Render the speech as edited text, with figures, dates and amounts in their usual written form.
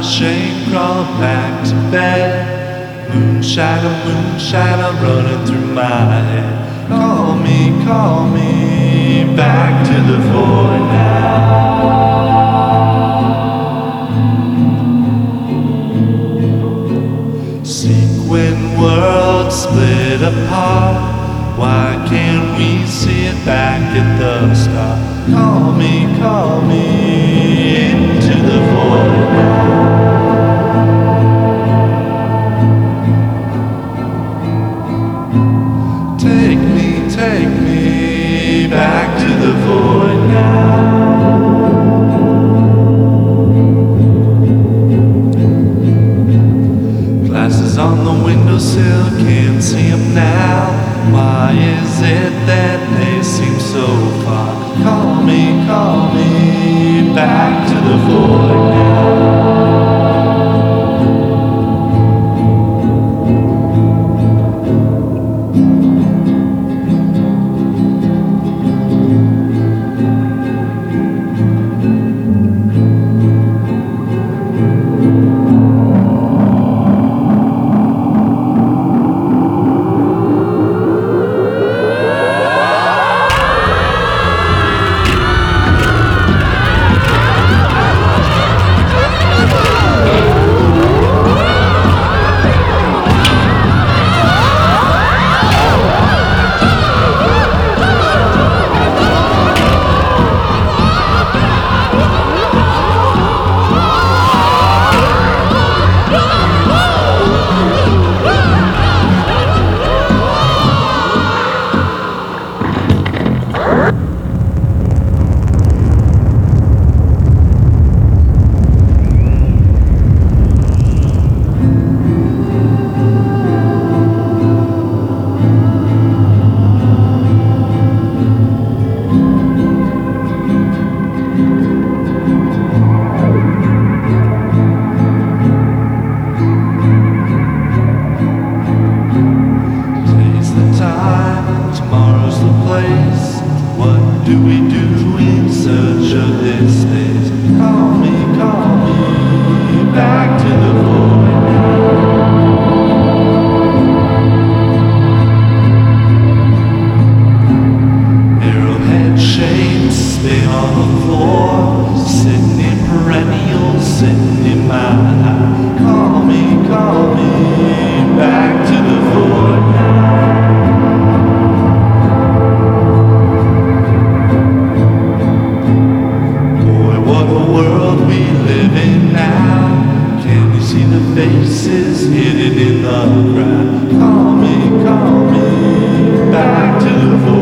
shame, crawl back to bed. Moonshine, running through my head. Call me back to the void now. Sequin worlds split apart. Why can't we see it back at the start? Call me into the void now. Take me back to the void now. Glasses on the windowsill, can't see them now. Why is it that they seem so far? Call me back to the void now. Tomorrow's the place. What do we do in search of this space? Call me back to the void now. Arrowhead shapes spin on the floor, sitting in perennials, sitting in my eye. Call me back to the void now. Faces hidden in the crowd. Call me back to the void.